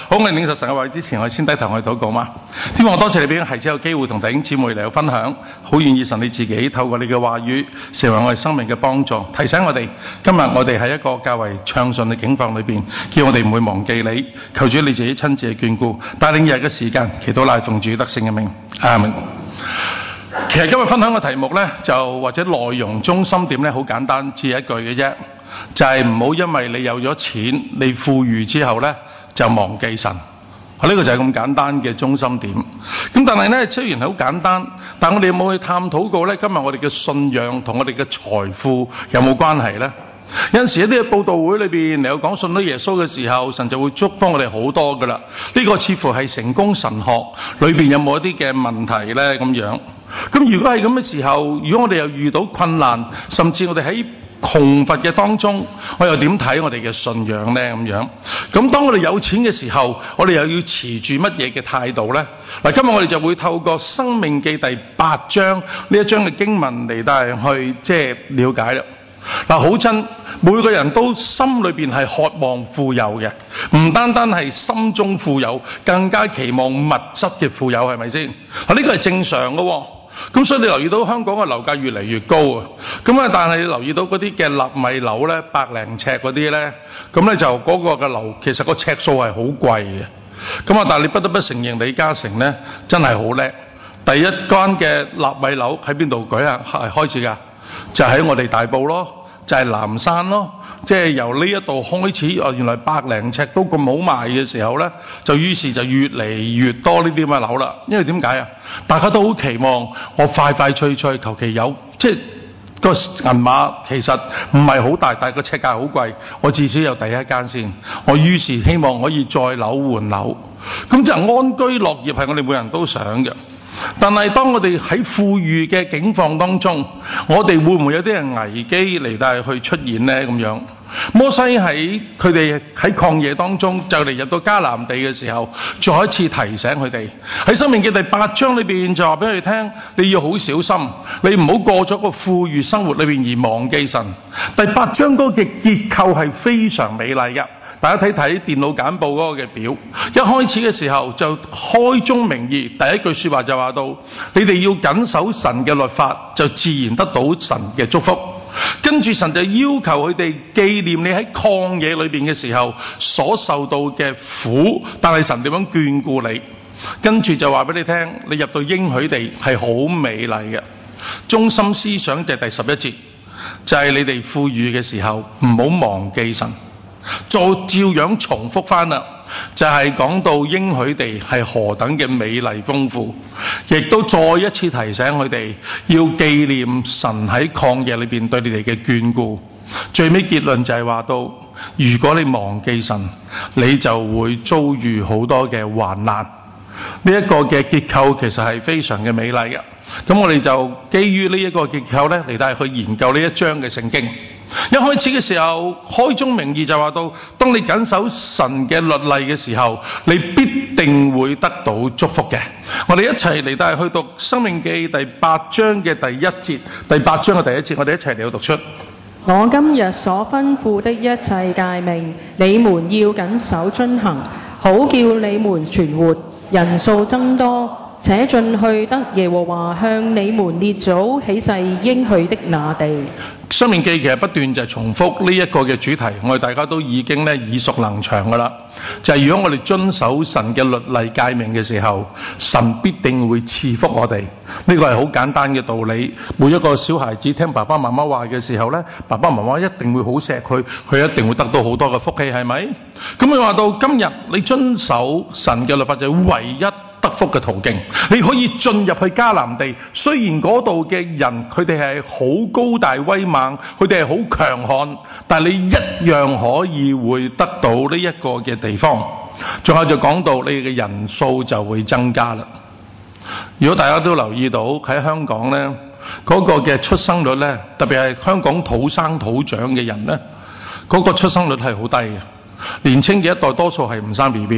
好，我哋領受神嘅話之前，我哋先低頭去禱告嘛。天父，我多謝你俾孩子有機會同弟兄姊妹嚟到分享，好願意神你自己透過你嘅話語，成為我哋生命嘅幫助，提醒我哋今日我哋喺一個較為暢順嘅境況裏邊，叫我哋唔會忘記你，求主你自己親自嘅眷顧，帶領日嘅時間，祈禱乃奉主得勝嘅名，阿門。其實今日分享嘅題目呢，就或者內容中心點呢，好簡單，只係一句嘅啫，就係唔好因為你有咗錢，你富裕之後呢，就忘記神。呢個就係咁簡單嘅中心點。咁但係呢，雖然係好簡單，但我哋有冇去探討過呢？今日我哋嘅信仰同我哋嘅財富有冇關係呢？有陣時一啲嘅佈道會裏邊嚟到講信到耶穌嘅時候，神就會祝福我哋好多噶啦。呢個似乎係成功神學裏邊有冇一啲嘅問題呢？咁樣。咁如果係咁嘅時候，如果我哋又遇到困難，甚至我哋喺窮乏嘅當中，我又點睇我哋嘅信仰呢？咁樣。咁當我哋有錢嘅時候，我哋又要持住乜嘢嘅態度呢？嗱，今日我哋就會透過《申命記》第8章呢一章嘅經文嚟帶去了解啦。嗱，好真，每個人都心裏邊係渴望富有嘅，唔單單係心中富有，更加期望物質嘅富有，係咪先？嗱，呢個係正常嘅喎。咁所以你留意到香港嘅樓價越嚟越高啊！咁啊，但係你留意到嗰啲嘅納米樓咧，100零尺嗰啲咧，咁咧就嗰個嘅樓其實個尺數係好貴嘅。咁啊，但係你不得不承認李嘉誠咧真係好叻。第一間嘅納米樓喺邊度開始㗎？就喺我哋大埔咯，就係南山咯。即係由呢一度開始，原來100零尺都咁好賣嘅時候咧，於是就越嚟越多呢啲咁嘅樓啦。因為點解啊？大家都好期望我快快脆脆求其有，即係個銀碼其實唔係好大，但係個尺價好貴，我至少有第一間先。我於是希望可以再樓換樓，咁就安居樂業係我哋每人都想嘅。但係當我哋喺富裕嘅境況當中，我哋會唔會有啲人危機嚟到去出現呢？咁樣，摩西喺佢哋喺曠野當中就嚟入到迦南地嘅時候，再一次提醒佢哋喺申命記第8章裏邊就話俾佢哋聽，你要好小心，你唔好過咗個富裕生活裏邊而忘記神。第8章嗰個嘅結構係非常美麗嘅。大家睇睇電腦簡報嗰個嘅表，一開始嘅時候就開宗明義，第一句說話就話到，你哋要謹守神嘅律法，就自然得到神嘅祝福。跟住神就要求佢哋紀念你喺曠野裏邊嘅時候所受到嘅苦，但係神點樣眷顧你。跟住就話俾你聽，你入到應許地係好美麗嘅。中心思想就係第11節，就係你哋富裕嘅時候唔好忘記神。照樣重複翻啦，就係講到應許地係何等嘅美麗豐富，亦都再一次提醒佢哋要紀念神喺曠野裏邊對你哋嘅眷顧。最尾結論就係話到，如果你忘記神，你就會遭遇好多嘅患難。呢一個嘅結構其實係非常嘅美麗嘅。咁我哋就基於呢一個結構咧嚟帶去研究呢一章嘅聖經。一開始嘅時候開宗明義就話到，當你謹守神嘅律例嘅時候，你必定會得到祝福嘅。我哋一齊嚟帶去讀申命記第8章嘅第一節，第8章嘅第一節，我哋一齊嚟到讀出。 我今日所吩咐的一切誡命，你們要謹守遵行，好叫你們存活，人數增多，且進去得耶和華向你們列祖起誓應許的那地。 申命記其實不斷就係重複呢一個嘅主題，我哋大家都已經耳熟能詳噶啦。就係如果我哋遵守神嘅律例誡命嘅時候，神必定會賜福我哋。呢個係好簡單嘅道理。每一個小孩子聽爸爸媽媽話嘅時候呢，爸爸媽媽一定會好錫佢，佢一定會得到好多嘅福氣，係咪？咁佢話到今日你遵守神嘅律法就係唯一得福嘅途徑，你可以進入去迦南地。雖然嗰度嘅人佢哋係好高大威猛，佢哋係好強悍，但係你一樣可以會得到呢一個嘅地方。仲有就講到你嘅人數就會增加啦。如果大家都留意到喺香港呢，嗰個嘅出生率呢，特別係香港土生土長嘅人呢，嗰個出生率係好低嘅。年青嘅一代多數係唔生 BB 嘅，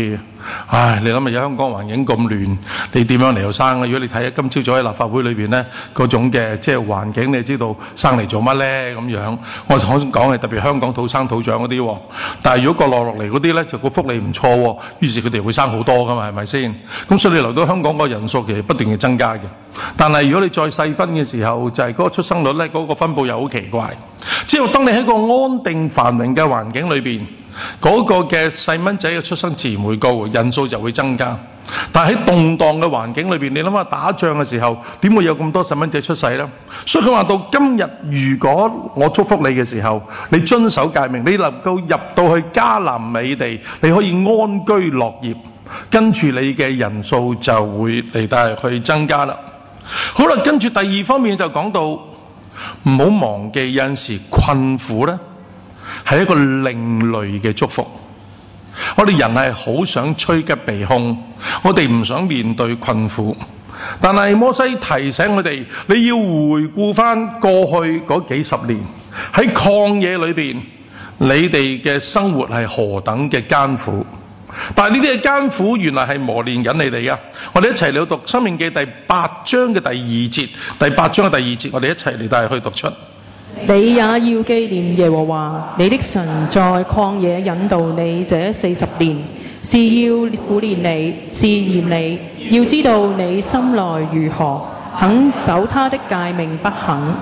唉，你諗下，香港環境咁亂，你點樣嚟到生啊？如果你睇下今朝早喺立法會裏邊咧，嗰種嘅即係環境，你知道生嚟做乜咧咁樣？我想講係特別香港土生土長嗰啲喎，但係如果國內落嚟嗰啲咧，就個福利唔錯喎，於是佢哋會生好多噶嘛，係咪先？咁所以你嚟到香港個人數其實不斷嘅增加嘅。但係如果你再細分嘅時候，就係嗰個出生率咧，嗰個分佈又好奇怪。即係當你喺個安定繁榮嘅環境裏邊，嗰個嘅細蚊仔嘅出生自然會高，人數就會增加。但係喺動盪嘅環境裏邊，你諗下打仗嘅時候，點會有咁多細蚊仔出世呢？所以佢話到今日，如果我祝福你嘅時候，你遵守誡命，你能夠入到去迦南美地，你可以安居樂業，跟住你嘅人數就會嚟到去增加啦。好啦，跟住第二方面就講到，唔好忘記有陣時困苦呢係一個另類嘅祝福。我哋人係好想趨吉避凶，我哋唔想面對困苦。但係摩西提醒我哋，你要回顧翻過去嗰幾十年喺曠野裏邊，你哋嘅生活係何等嘅艱苦。但係呢啲嘅艱苦原來係磨練緊你哋噶。我哋一齊嚟讀《申命記》第8章嘅第2節，第8章嘅第2節，我哋一齊嚟帶去讀出。 你也要紀念耶和華你的神在曠野引導你這40年，是要苦練你，試驗你，要知道你心內如何，肯守他的誡命不肯。呢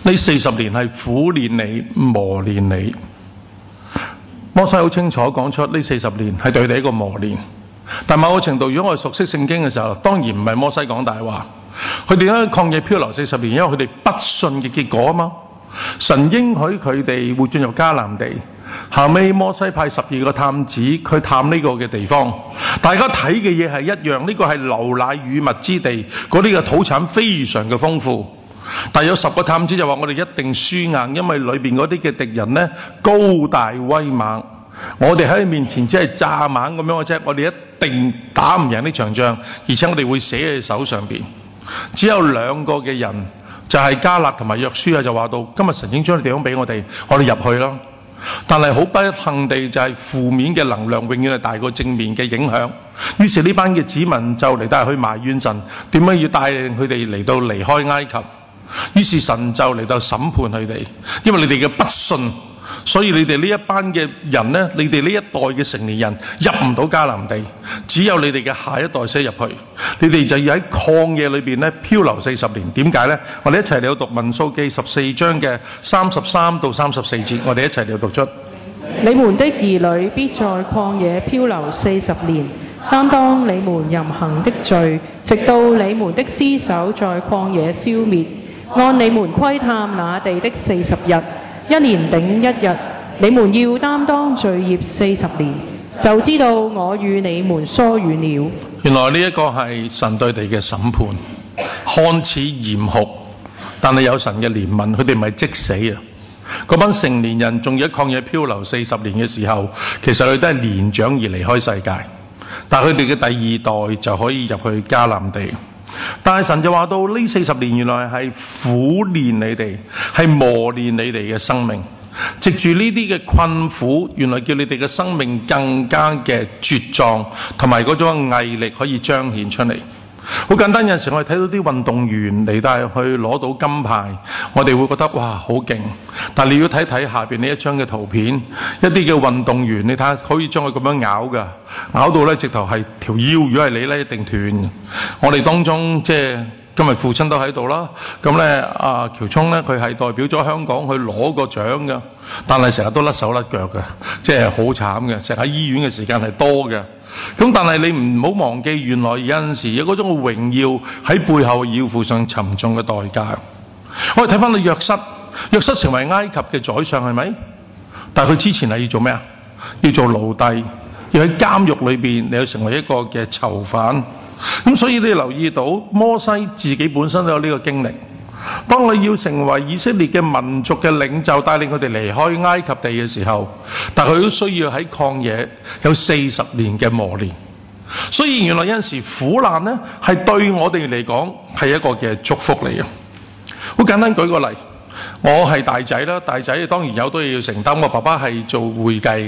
40年係苦練你、磨練你。摩西好清楚講出呢40年係對你一個磨練。但某個程度，如果我哋熟悉聖經嘅時候，當然唔係摩西講大話。佢哋喺曠野漂流40年，因為佢哋不信嘅結果啊嘛。神應許佢哋會進入迦南地，後尾摩西派12個探子去探呢個嘅地方，大家睇嘅嘢係一樣，呢個係流奶與蜜之地，嗰啲嘅土產非常嘅豐富。但有10個探子就話我哋一定輸硬，因為裏邊嗰啲嘅敵人呢，高大威猛，我哋喺佢面前只係蚱蜢咁樣嘅啫，我哋一定打唔贏呢場仗，而且我哋會死喺手上邊。只有2個嘅人，就係迦勒同埋約書亞，就話到今日神已經將啲地方俾我哋入去啦。但係好不幸地就係負面嘅能量永遠係大過正面嘅影響。於是呢班嘅子民就嚟帶去埋怨神，點解要帶領佢哋嚟到離開埃及？於是神就嚟到審判佢哋，因為你哋嘅不信，所以你哋呢一班嘅人呢，你哋呢一代嘅成年人入唔到迦南地，只有你哋嘅下一代先入去。你哋就要喺曠野裏邊呢漂流40年。點解呢？我哋一齊嚟到讀民數記14章嘅33到34節，我哋一齊嚟到讀出。 你們的兒女必在曠野漂流40年，擔當你們淫行的罪，直到你們的屍首在曠野消滅。按你們窺探那地的40日，1年頂1日，你們要擔當罪孽40年，就知道我與你們疏遠了。 原來呢一個係神對地嘅審判，看似嚴酷，但係有神嘅憐憫，佢哋唔係即死啊！嗰班成年人仲要喺曠野漂流40年嘅時候，其實佢都係年長而離開世界，但係佢哋嘅第2代就可以入去迦南地。但係神就話到呢40年原來係苦練你哋，係磨練你哋嘅生命。藉住呢啲嘅困苦，原來叫你哋嘅生命更加嘅茁壯，同埋嗰種毅力可以彰顯出嚟。好簡單，有陣時我哋睇到啲運動員嚟到去攞到金牌，我哋會覺得哇好勁。但係你要睇睇下邊呢一張嘅圖片，一啲嘅運動員，你睇下可以將佢咁樣咬㗎，咬到咧直頭係條腰，如果係你咧一定斷。我哋當中即係今日父親都喺度啦，咁咧喬聰咧佢係代表咗香港去攞個獎㗎，但係成日都甩手甩腳嘅，即係好慘嘅，成日喺醫院嘅時間係多嘅。咁但係你唔好忘記，原來有陣時有嗰種榮耀喺背後要付上沉重嘅代價。我哋睇翻到約瑟，約瑟成為埃及嘅宰相係咪？但係佢之前係要做咩啊？要做奴隸，要喺監獄裏邊，你要成為一個嘅囚犯。咁所以你留意到摩西自己本身都有呢個經歷。當你要成為以色列嘅民族嘅領袖，帶領佢哋離開埃及地嘅時候，但佢都需要喺曠野有40年嘅磨練。所以原來有陣時苦難呢係對我哋嚟講係一個嘅祝福嚟嘅。好簡單舉個例，我係大仔啦，大仔當然有好多嘢要承擔。我爸爸係做會計嘅，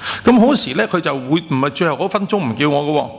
咁好時咧，佢就會唔係最後嗰分鐘唔叫我嘅喎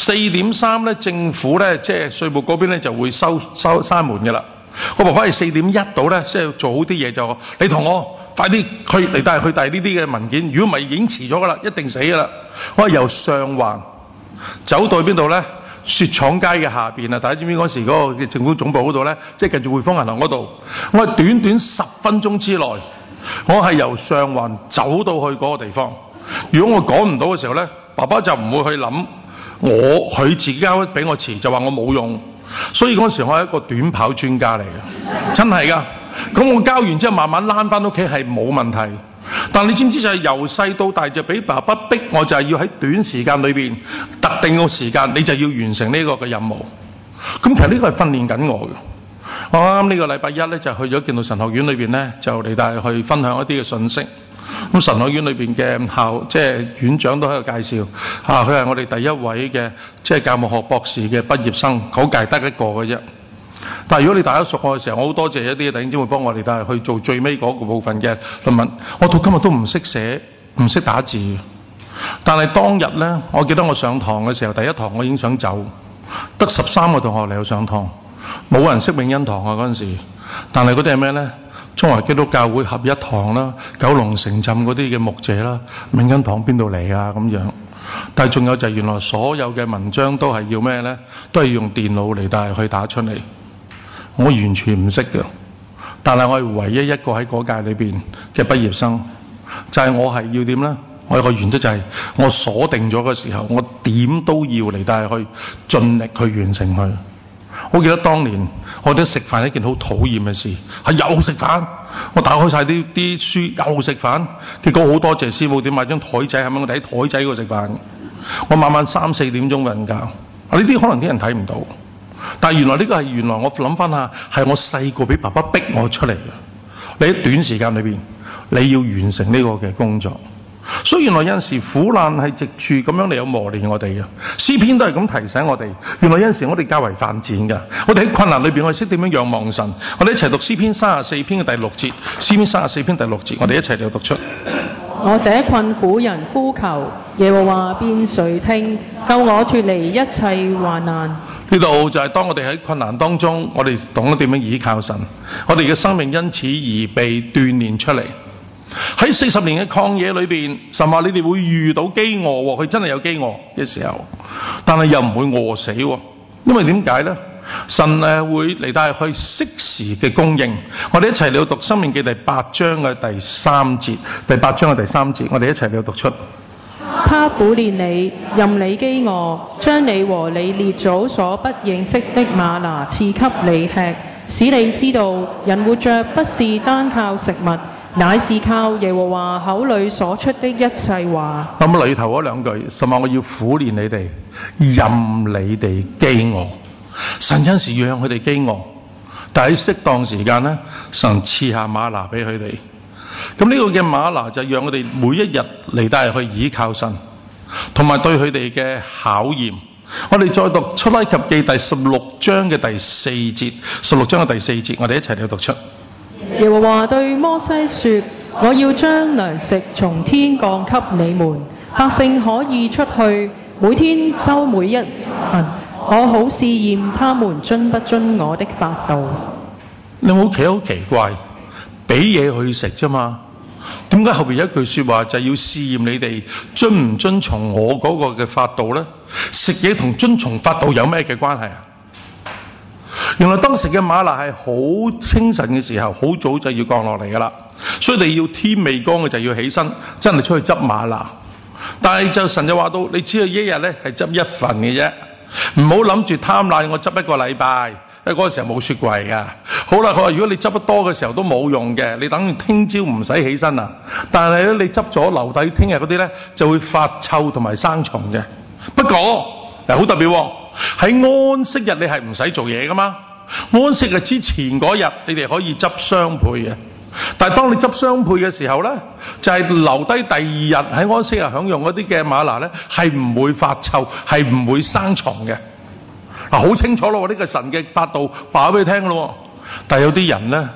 ，4:3咧，政府咧即係稅務嗰邊咧就會閂門嘅啦。我爸爸係4:1到咧，即係做好啲嘢就你同我快啲去嚟帶去遞呢啲嘅文件，如果唔係已經遲咗噶啦，一定死噶啦。我係由上環走到去邊度咧？雪廠街嘅下邊啊！大家知唔知嗰時嗰個政府總部嗰度咧，即係近住匯豐銀行嗰度。我係短短10分鐘之內，我係由上環走到去嗰個地方。如果我趕唔到嘅時候咧，爸爸就唔會去諗佢自己交俾我遲，就話我冇用。所以嗰時我係一個短跑專家嚟嘅，真係㗎。咁我交完之後慢慢躝翻屋企係冇問題。但你知唔知就係由細到大就俾爸爸逼我，就係要喺短時間裏邊特定個時間，你就要完成呢個嘅任務。咁其實呢個係訓練緊我嘅。我啱呢個禮拜一咧就去咗建道神學院裏邊咧，就嚟帶去分享一啲嘅信息。咁神學院裏邊嘅即係院長都喺度介紹佢係我哋第一位嘅即係教牧學博士嘅畢業生，嗰屆得一個嘅啫。但係如果你大家熟我嘅時候，我好多謝一啲弟兄姊妹幫我哋帶去做最尾嗰個部分嘅論文。我到今日都唔識寫，唔識打字。但係當日咧，我記得我上堂嘅時候，第一堂我已經想走，得13個同學嚟到上堂，冇人識永恩堂啊嗰陣時。但係嗰啲係咩咧？中華基督教會合一堂啦，九龍城鎮嗰啲嘅牧者啦，永恩堂邊度嚟啊咁樣。但係仲有就係原來所有嘅文章都係要咩咧？都係要用電腦嚟帶去打出嚟。我完全唔識嘅，但係我係唯一一個喺嗰屆裏邊嘅畢業生。就係我係要點咧？我有個原則就係我鎖定咗嘅時候，我點都要嚟帶去盡力去完成佢。我記得當年我哋食飯係一件好討厭嘅事，係又食飯。我打開晒啲書又食飯，結果好多謝師母點買張台仔，係咪我哋喺台仔嗰度食飯？我晚晚3、4點鐘瞓覺。呢啲可能啲人睇唔到，但係原來呢個係原來我諗翻下係我細個俾爸爸逼我出嚟嘅。你喺短時間裏邊你要完成呢個嘅工作。所以原來有陣時苦難係藉住咁樣嚟有磨練我哋嘅。詩篇都係咁提醒我哋，原來有陣時我哋較為犯賤㗎。我哋喺困難裏邊，我哋識點樣仰望神。我哋一齊讀詩篇34篇嘅第6節，詩篇34篇第6節，我哋一齊嚟讀出。 我這困苦人呼求，耶和華便垂聽，救我脫離一切患難。 呢度就係當我哋喺困難當中，我哋懂得點樣倚靠神，我哋嘅生命因此而被鍛鍊出嚟。喺40年嘅曠野裏邊，神話你哋會遇到飢餓喎，佢真係有飢餓嘅時候，但係又唔會餓死喎。因為點解呢？神會嚟帶去適時嘅供應。我哋一齊嚟讀《申命記》第8章嘅第3節，第8章嘅第3節，我哋一齊嚟讀出。 他苦練你，任你飢餓，將你和你列祖所不認識的嗎哪賜給你吃，使你知道人活着不是單靠食物，乃是靠耶和華口裏所出的一切話。 咁裏頭嗰兩句，神話我要苦練你哋，任你哋飢餓。神有時讓佢哋飢餓，但喺適當時間咧，神賜下嗎哪俾佢哋。咁呢個嘅嗎哪就讓我哋每一日嚟帶去倚靠神，同埋對佢哋嘅考驗。我哋再讀出埃及記第16章嘅第4節，16章嘅第4節，我哋一齊嚟讀出。 耶和華對摩西說：我要將糧食從天降給你們，百姓可以出去，每天收每一份，我好試驗他們遵不遵我的法度。 你冇企好奇怪，俾嘢去食啫嘛？點解後邊有一句說話就係要試驗你哋遵唔遵從我嗰個嘅法度呢？食嘢同遵從法度有咩嘅關係啊？原來當時嘅嗎哪係好清晨嘅時候，好早就要降落嚟噶啦，所以你要天未光嘅就要起身，真係出去執嗎哪。但係神就話到，你只係一日咧係執一份嘅啫，唔好諗住貪懶，我執一個禮拜，因為嗰個時候冇雪櫃噶。好啦，佢話如果你執得多嘅時候都冇用嘅，你等聽朝唔使起身啊。但係咧你執咗留底聽日嗰啲咧就會發臭同埋生蟲嘅。不過好特別喎，喺安息日你係唔使做嘢噶嘛。安息日之前嗰日你哋可以執雙倍嘅，但係當你執雙倍嘅時候咧，就係留低第二日喺安息日享用嗰啲嘅嗎哪咧，係唔會發臭，係唔會生蟲嘅。好清楚咯，呢個神嘅法度話俾你聽咯。但係有啲人咧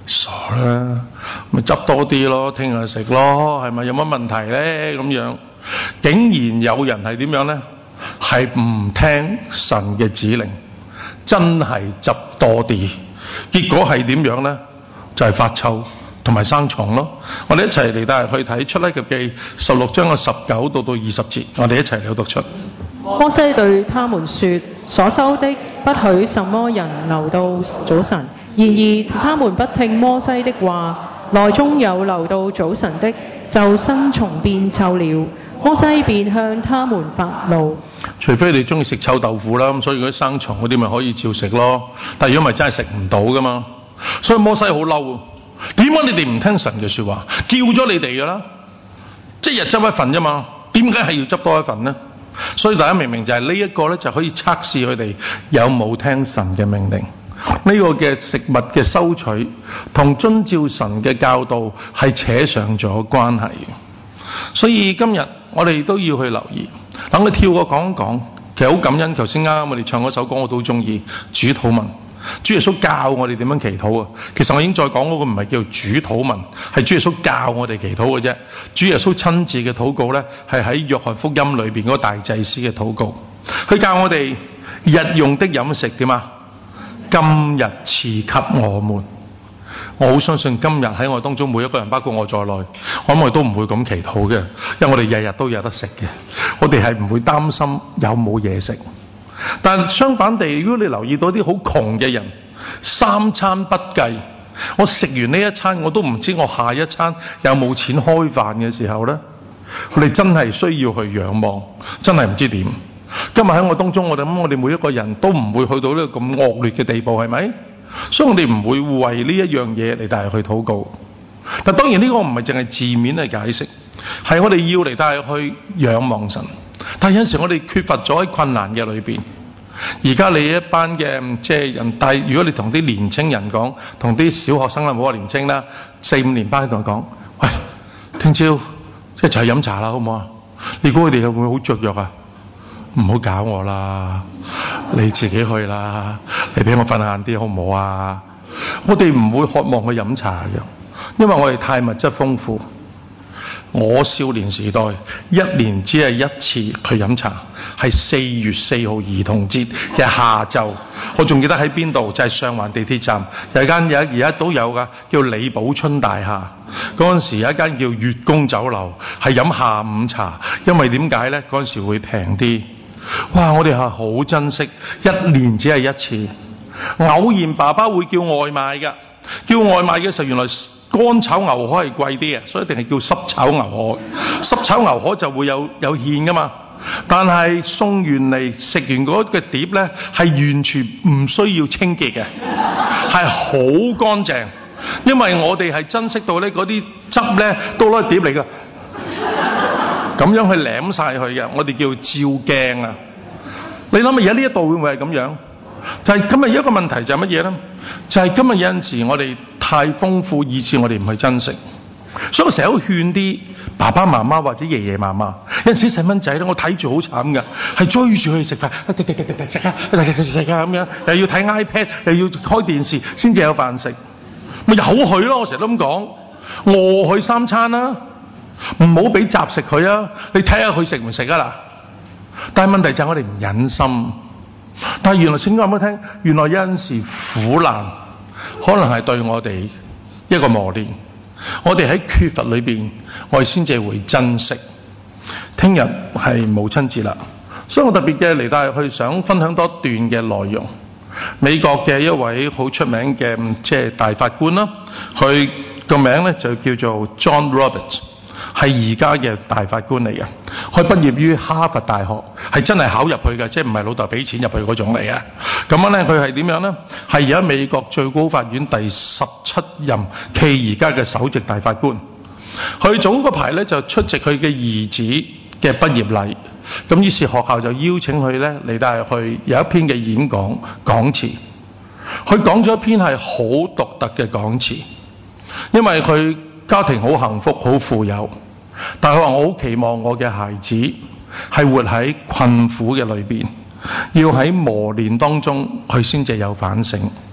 傻啦，咪執多啲咯，聽日食咯，係咪有乜問題咧？咁樣竟然有人係點樣咧？係唔聽神嘅指令，真係執多啲，結果係點樣咧？就係發臭同埋生蟲咯。我哋一齊嚟帶去睇出埃及記16章嘅19到20節，我哋一齊嚟讀出。 摩西對他們說：所收的不許什麼人留到早晨。然而他們不聽摩西的話，內中有留到早晨的，就生蟲變臭了。摩西便向他們發怒。 除非你中意食臭豆腐啦，咁所以嗰啲生蟲嗰啲咪可以照食咯。但係如果咪真係食唔到噶嘛，所以摩西好嬲。點解你哋唔聽神嘅說話？叫咗你哋噶啦，即係日執一份啫嘛，點解係要執多一份呢？所以大家明明就係呢一個咧，就可以測試佢哋有冇聽神嘅命令。呢個嘅食物嘅收取同遵照神嘅教導係扯上咗關係嘅。所以今日我哋都要去留意。等我跳過講一講，其實好感恩。頭先啱我哋唱嗰首歌我都好中意，主禱文。主耶穌教我哋點樣祈禱啊！其實我已經再講嗰個唔係叫主禱文，係主耶穌教我哋祈禱嘅啫。主耶穌親自嘅禱告咧，係喺約翰福音裏邊嗰個大祭司嘅禱告。佢教我哋日用的飲食點啊？今日賜給我們。我好相信今日喺我當中每一個人，包括我在內，我諗我哋都唔會咁祈禱嘅，因為我哋日日都有得食嘅，我哋係唔會擔心有冇嘢食。但相反地，如果你留意到啲好窮嘅人，三餐不計，我食完呢一餐我都唔知我下一餐有冇錢開飯嘅時候呢，佢哋真係需要去仰望，真係唔知點。今日喺我當中，我哋每一個人都唔會去到呢個咁惡劣嘅地步，係咪？所以我哋唔會為呢一樣嘢嚟帶去禱告。但當然呢個唔係淨係字面嚟解釋，係我哋要嚟帶去仰望神。但有陣時我哋缺乏咗喺困難嘅裏邊。而家你一班嘅即係人，但係如果你同啲年青人講，同啲小學生啦，唔好話年青啦，4、5年班同佢講，喂，聽朝一齊去飲茶啦，好唔好啊？你估佢哋會唔會好雀躍啊？唔好搞我啦，你自己去啦，你俾我瞓晏啲好唔好啊？我哋唔會渴望去飲茶嘅，因為我哋太物質豐富。我少年時代1年只係一次去飲茶，係4月4號兒童節嘅下晝。我仲記得喺邊度，就係上環地鐵站有一間而家都有噶，叫李寶春大廈。嗰陣時有一間叫月宮酒樓，係飲下午茶，因為點解呢？嗰陣時會平啲。哇！我哋係好珍惜1年只係一次。偶然爸爸會叫外賣㗎，叫外賣嘅時候原來乾炒牛河係貴啲嘅，所以一定係叫濕炒牛河。濕炒牛河就會有芡噶嘛，但係送完嚟食完嗰個碟呢，係完全唔需要清潔嘅，係好乾淨。因為我哋係珍惜到呢嗰啲汁呢都攞碟嚟㗎，咁樣去舐晒佢嘅，我哋叫照鏡啊。你諗下而家呢一度會唔會係咁樣？但係今日一個問題就係乜嘢呢？就係今日有陣時我哋太豐富，以致我哋唔去珍惜。所以我成日都勸啲爸爸媽媽或者爺爺嫲嫲，有陣時細蚊仔咧，我睇住好慘㗎，係追住佢食飯，食啊咁樣，又要睇 iPad， 又要開電視先至有飯食，咪由佢咯。我成日都咁講，餓佢3餐啦，唔好俾雜食佢啊！你睇下佢食唔食啊嗱？但係問題就係我哋唔忍心。但係原來聖經話俾我聽，原來有陣時苦難可能係對我哋一個磨練，我哋喺缺乏裏邊，我哋先至會珍惜。聽日係母親節啦，所以我特別嘅嚟帶去想分享多段嘅內容。美國嘅一位好出名嘅即係大法官啦，佢個名咧就叫做 John Roberts， 係而家嘅大法官嚟嘅。佢畢業於哈佛大學，係真係考入去嘅，即係唔係老豆俾錢入去嗰種嚟嘅。咁樣咧，佢係點樣咧？係而家美國最高法院第17任暨而家嘅首席大法官。佢早嗰排咧就出席佢嘅兒子嘅畢業禮，咁於是學校就邀請佢咧嚟帶去有一篇嘅演講講詞。佢講咗一篇係好獨特嘅講詞，因為佢家庭好幸福好富有，但係佢話我好期望我嘅孩子係活喺困苦嘅裏邊，要喺磨練當中佢先至有反省。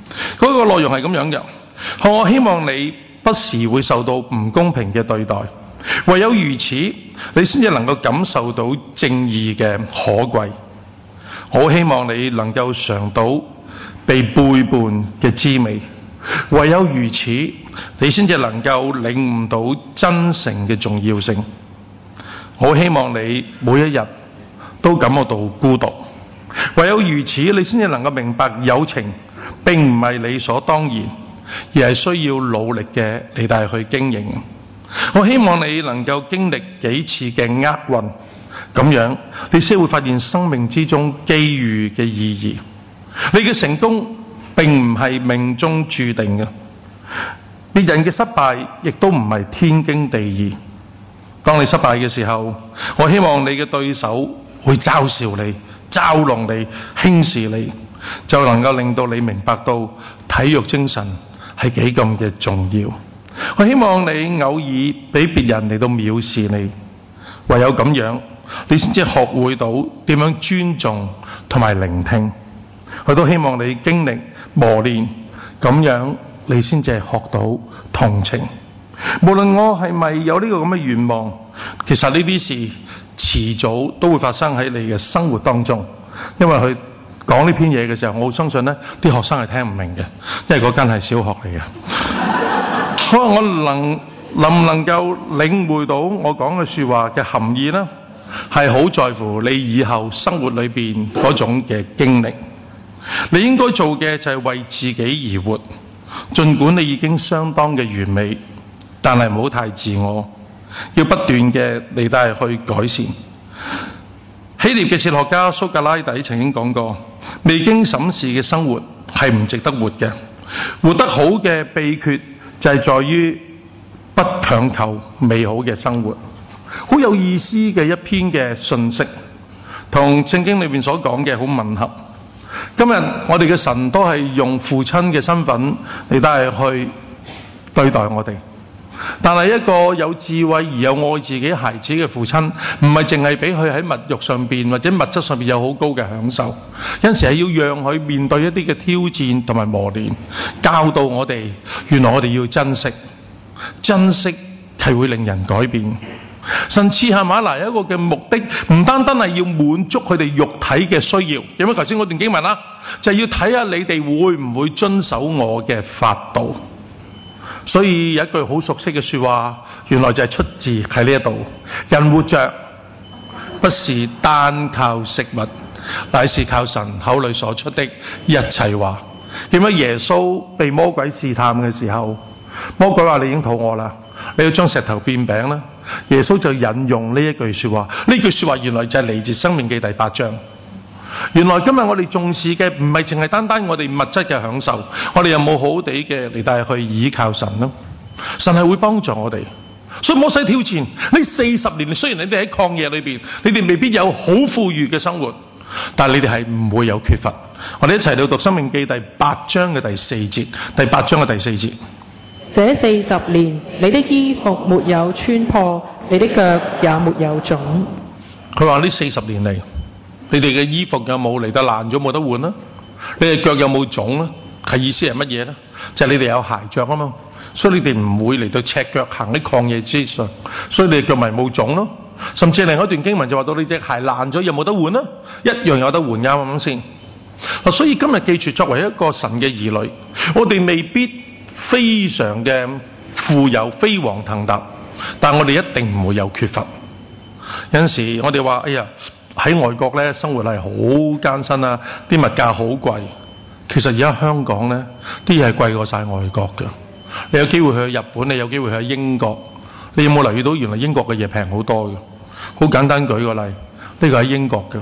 嗰個內容係咁樣嘅，我希望你不時會受到唔公平嘅對待，唯有如此，你先至能夠感受到正義嘅可貴。我希望你能夠嘗到被背叛嘅滋味，唯有如此，你先至能夠領悟到真誠嘅重要性。我希望你每一日都感覺到孤獨，唯有如此，你先至能夠明白友情並唔係理所當然，而係需要努力嘅嚟帶去經營。我希望你能夠經歷幾次嘅厄運，咁樣你先會發現生命之中機遇嘅意義。你嘅成功並唔係命中注定嘅，別人嘅失敗亦都唔係天經地義。當你失敗嘅時候，我希望你嘅對手會嘲笑你、嘲弄你、輕視你，就能夠令到你明白到體育精神係幾咁嘅重要。我希望你偶爾俾別人嚟到藐視你，唯有咁樣，你先至學會到點樣尊重同埋聆聽。我都希望你經歷磨練，咁樣你先至學到同情。無論我係咪有呢個咁嘅願望，其實呢啲事遲早都會發生喺你嘅生活當中。因為佢講呢篇嘢嘅時候，我相信呢啲學生係聽唔明嘅，因為嗰間係小學嚟嘅。可能我能唔能夠領會到我講嘅說話嘅含義呢？係好在乎你以後生活裏邊嗰種嘅經歷。你應該做嘅就係為自己而活，儘管你已經相當嘅完美，但係唔好太自我，要不斷嘅嚟帶去改善。希臘嘅哲學家蘇格拉底曾經講過，未經審視嘅生活係唔值得活嘅。活得好嘅秘訣就係在於不強求美好嘅生活。好有意思嘅一篇嘅信息，同聖經裏面所講嘅好吻合。今日我哋嘅神都係用父親嘅身份嚟帶去對待我哋，但係一個有智慧而又愛自己孩子嘅父親，唔係淨係俾佢喺物欲上邊或者物質上邊有好高嘅享受，有陣時係要讓佢面對一啲嘅挑戰同埋磨練，教導我哋原來我哋要珍惜，珍惜係會令人改變。神賜下嗎哪一個嘅目的，唔單單係要滿足佢哋肉體嘅需要。有冇頭先嗰段經文啦？就係要睇下你哋會唔會遵守我嘅法度。所以有一句好熟悉嘅說話，原來就係出自喺呢一度：人活着不是單靠食物，乃是靠神口裏所出的一切話。點解耶穌被魔鬼試探嘅時候，魔鬼話你已經肚餓啦，你要將石頭變餅啦？耶穌就引用呢一句說話，呢句說話原來就係嚟自申命記第8章。原來今日我哋重視嘅唔係淨係單單我哋物質嘅享受，我哋有冇好好地嘅嚟帶去倚靠神呢？神係會幫助我哋，所以摩西挑戰呢40年，雖然你哋喺曠野裏邊，你哋未必有好富裕嘅生活，但係你哋係唔會有缺乏。我哋一齊嚟讀申命記第8章嘅第4節，第8章嘅第4節。 這40年，你的衣服沒有穿破，你的腳也沒有腫。 佢話呢40年嚟，你哋嘅衣服有冇嚟得爛咗冇得換啦？你哋腳有冇腫啦？係意思係乜嘢咧？就係你哋有鞋着啊嘛，所以你哋唔會嚟到赤腳行喺曠野之上，所以你哋腳咪冇腫咯。甚至另一段經文就話到你隻鞋爛咗有冇得換啦？一樣有得換，啱唔啱先？所以今日記住，作為一個神嘅兒女，我哋未必非常嘅富有、飛黃騰達，但我哋一定唔會有缺乏。有陣時我哋話：哎呀，喺外國咧生活係好艱辛啊，啲物價好貴。其實而家香港咧啲嘢係貴過晒外國嘅。你有機會去日本，你有機會去英國，你有冇留意到原來英國嘅嘢平好多嘅？好簡單舉個例，呢個喺英國嘅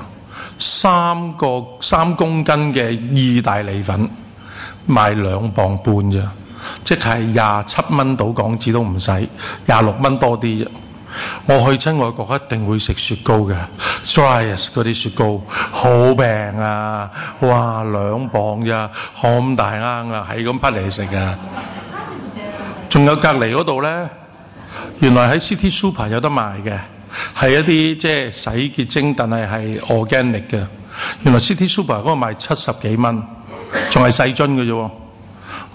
3公斤嘅意大利粉賣2磅半咋，即係27蚊到港紙都唔使，26蚊多啲啫。我去親外國一定會食雪糕嘅 Dreyer's 嗰啲雪糕好平啊！哇，2磅咋，咁大罌啊，係咁批嚟食嘅。仲有隔離嗰度咧，原來喺 City Super 有得賣嘅，係一啲即係洗潔精，但係 organic 嘅。原來 City Super 嗰個賣70幾蚊，仲係細樽嘅啫。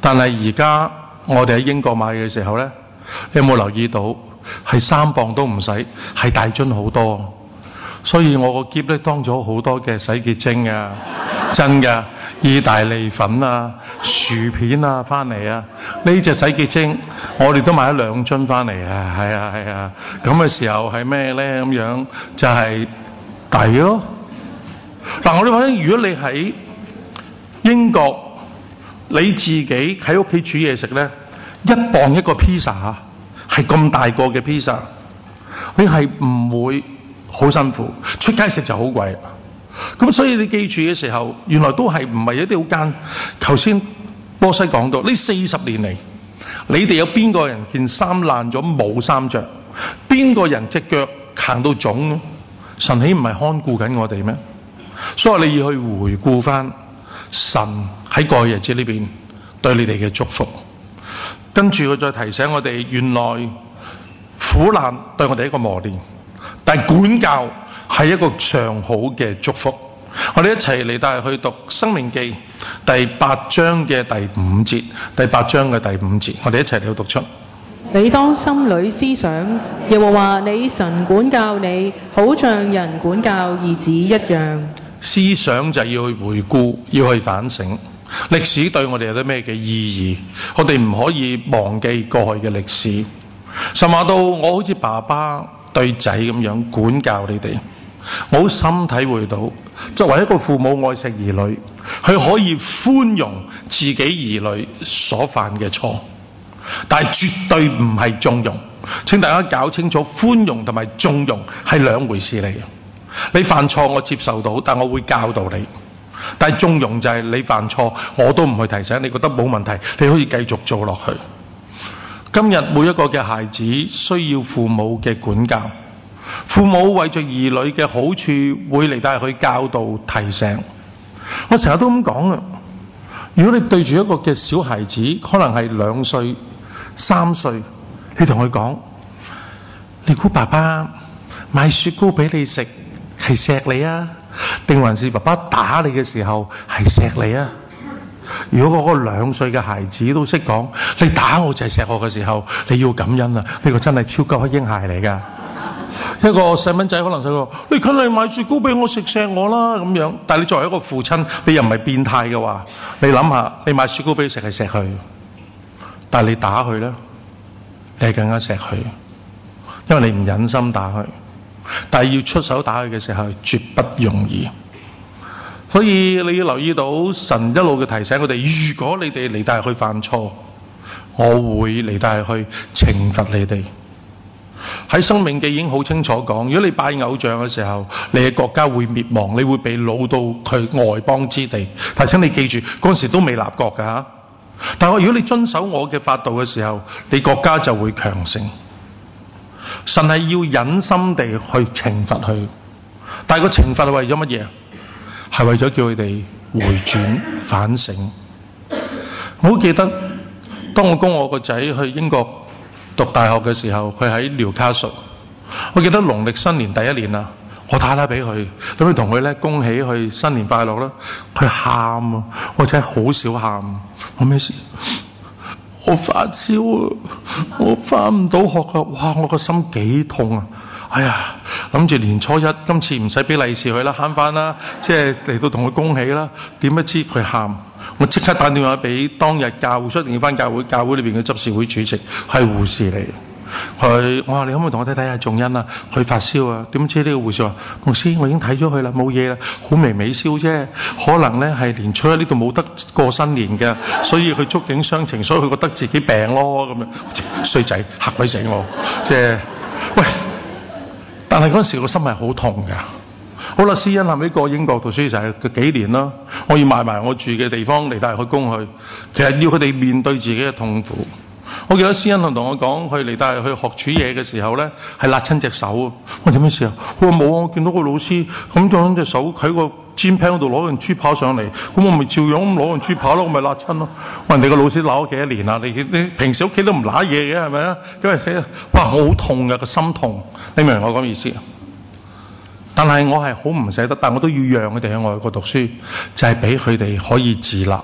但係而家我哋喺英國買嘅時候呢，你有冇留意到係3磅都唔使，係大樽好多。所以我個篋咧當咗好多嘅洗潔精啊，真㗎，意大利粉啊、薯片啊翻嚟啊。呢隻洗潔精我哋都買咗2樽翻嚟啊，係啊係啊。咁嘅時候係咩咧？咁樣就係抵咯。嗱，我哋話咧，如果你喺英國，你自己喺屋企煮嘢食咧，1磅一個 pizza 係咁大個嘅 pizza， 你係唔會好辛苦，出街食就好貴。咁所以你記住嘅時候，原來都係唔係一啲好艱。頭先波西講到呢40年嚟，你哋有邊個人件衫爛咗冇衫着？邊個人隻腳行到腫？神豈唔係看顧緊我哋咩？所以你要去回顧翻神喺過去日子呢邊對你哋嘅祝福。跟住佢再提醒我哋，原來苦難對我哋一個磨練，但係管教係一個上好嘅祝福。我哋一齊嚟帶去讀《申命記》第8章嘅第5節，第8章嘅第5節，我哋一齊嚟讀出。 你當心裏思想，耶和華你神管教你，好像人管教兒子一樣。 思想就要去回顧，要去反省歷史對我哋有啲咩嘅意義。我哋唔可以忘記過去嘅歷史。神話到我好似爸爸對仔咁樣管教你哋，我好深體會到，作為一個父母愛惜兒女，佢可以寬容自己兒女所犯嘅錯，但係絕對唔係縱容。請大家搞清楚，寬容同埋縱容係兩回事嚟嘅。你犯錯我接受到，但我會教導你。但係縱容就係你犯錯我都唔去提醒你，覺得冇問題，你可以繼續做落去。今日每一個嘅孩子需要父母嘅管教，父母為着兒女嘅好處會嚟帶佢教導提醒。我成日都咁講啊，如果你對住一個嘅小孩子，可能係2歲、3歲，你同佢講，你估爸爸買雪糕俾你食係錫你啊，定還是爸爸打你嘅時候係錫你啊？如果嗰個2歲嘅孩子都識講，你打我就係錫我嘅時候，你要感恩啊！呢個真係超級黑嬰孩嚟噶。一個細蚊仔可能就話：你梗係買雪糕俾我食錫我啦咁樣。但係你作為一個父親，你又唔係變態嘅話，你諗下，你買雪糕俾佢食係錫佢，但係你打佢咧，你係更加錫佢，因為你唔忍心打佢。但係要出手打佢嘅時候，絕不容易。所以你要留意到神一路嘅提醒我哋，如果你哋嚟帶去犯錯，我會嚟帶去懲罰你哋。喺申命記已經好清楚講，如果你拜偶像嘅時候，你嘅國家會滅亡，你會被擄到佢外邦之地。但請你記住，嗰陣時都未立國噶吓。但係如果你遵守我嘅法度嘅時候，你國家就會強盛。神係要忍心地去懲罰佢，但係個懲罰係為咗乜嘢？係為咗叫佢哋回轉反省。我好記得，當我供我個仔去英國讀大學嘅時候，佢喺紐卡素。我記得農曆新年第1年啊，我打俾佢，咁樣同佢咧恭喜佢新年快樂啦。佢喊啊，我仔好少喊。我咩事？我發燒啊，我返唔到學啊！哇，我個心幾痛啊！哎呀，諗住年初一今次唔使俾利是佢啦，慳翻啦，即係嚟到同佢恭喜啦。點不知佢喊，我即刻打電話俾當日教會出定翻教會裏邊嘅執事會主席，係護士嚟。我話你可唔可以同我睇睇下仲恩啊？佢發燒啊！點知呢個護士話：牧師，我已經睇咗佢啦，冇嘢啦，好微燒啫，可能咧係年初一呢度冇得過新年嘅，所以佢觸景傷情，所以佢覺得自己病咯咁樣。衰仔嚇鬼死我，即係喂！但係嗰陣時個心係好痛㗎。好啦，施恩後尾過英國讀書就係幾年啦，我要賣埋我住嘅地方嚟帶佢供佢，其實要佢哋面對自己嘅痛苦。我記得施恩同我講，佢嚟帶佢學煮嘢嘅時候咧，係辣親隻手。我點樣事啊？佢話冇啊，我見到個老師咁將隻手喺個煎 pan 嗰度攞樣豬扒上嚟，咁我咪照樣咁攞樣豬扒咯，我咪辣親咯。人哋個老師鬧咗幾多年啦？你平時屋企都唔揦嘢嘅係咪啊？咁咪死啦！哇，我好痛㗎，個心痛。你明唔明我講意思啊？但係我係好唔捨得，但我都要讓佢哋喺外國讀書，就係俾佢哋可以自立。